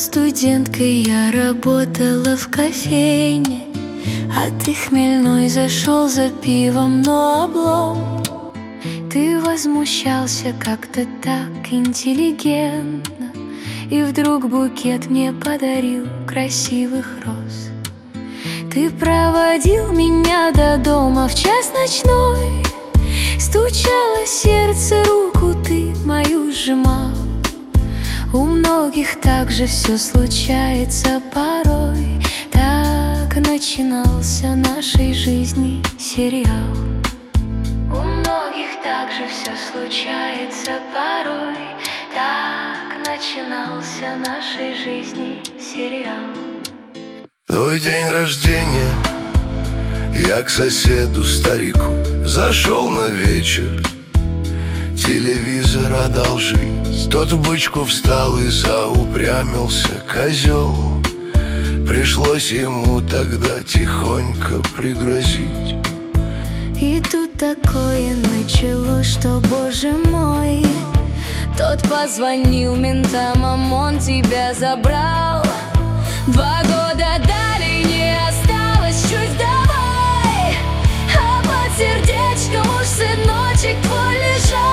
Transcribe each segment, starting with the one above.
Студенткой я работала в кофейне, а ты хмельной зашел за пивом, но облом. Ты возмущался как-то так интеллигентно, и вдруг букет мне подарил красивых роз. Ты проводил меня до дома в час ночной, стучало сердце, руку ты мою сжимал. У многих так же все случается порой. Так начинался нашей жизни сериал. У многих так же все случается порой. Так начинался нашей жизни сериал. Твой день рождения, я к соседу старику зашел на вечер. Телевизор одолжить, тот в бычку встал и заупрямился козел. Пришлось ему тогда тихонько пригрозить. И тут такое началось, что, боже мой, тот позвонил ментам, ОМОН тебя забрал. 2 года далее не осталось, чуть давай, а под сердечком уж сыночек твой лежал.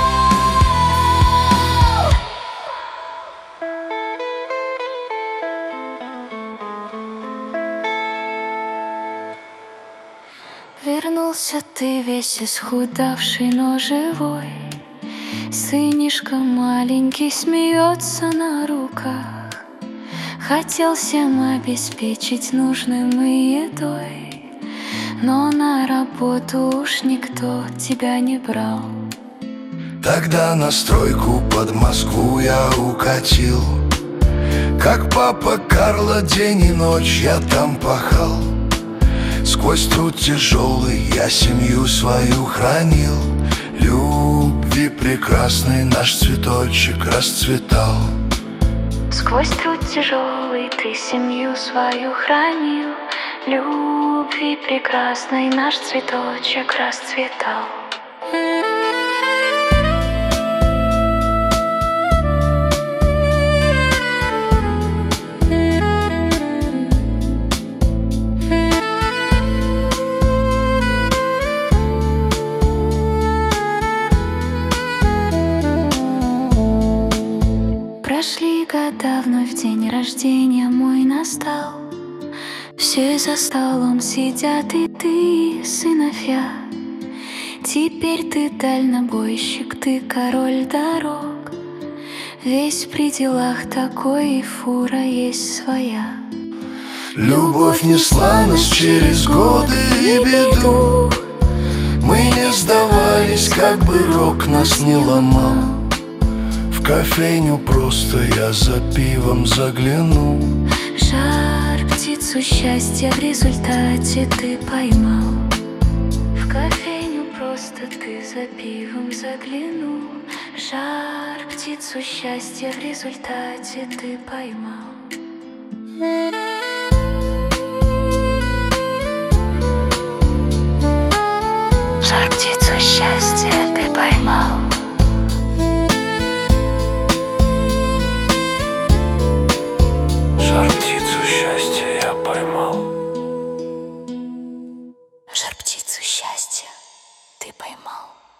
Вернулся ты весь исхудавший, но живой. Сынишка маленький смеется на руках. Хотел всем обеспечить нужным и едой, но на работу уж никто тебя не брал. Тогда на стройку под Москву я укатил. Как папа Карло день и ночь я там пахал. Сквозь труд тяжелый я семью свою хранил. Любви прекрасный наш цветочек расцветал. Сквозь труд тяжелый ты семью свою хранил. Любви прекрасной наш цветочек расцветал. Прошли года, вновь день рождения мой настал. Все за столом сидят, и ты, сыновья. Теперь ты дальнобойщик, ты король дорог. Весь при делах такой, и фура есть своя. Любовь несла нас через годы и беду. Мы не сдавались, как бы рок нас не ломал. В кофейню просто я за пивом загляну. Жар птицу счастья в результате ты поймал. В кофейню просто ты за пивом заглянул. Жар птицу счастья в результате ты поймал. Жар птицу счастья ты поймал. Жар птицу счастья я поймал. Жар птицу счастья ты поймал.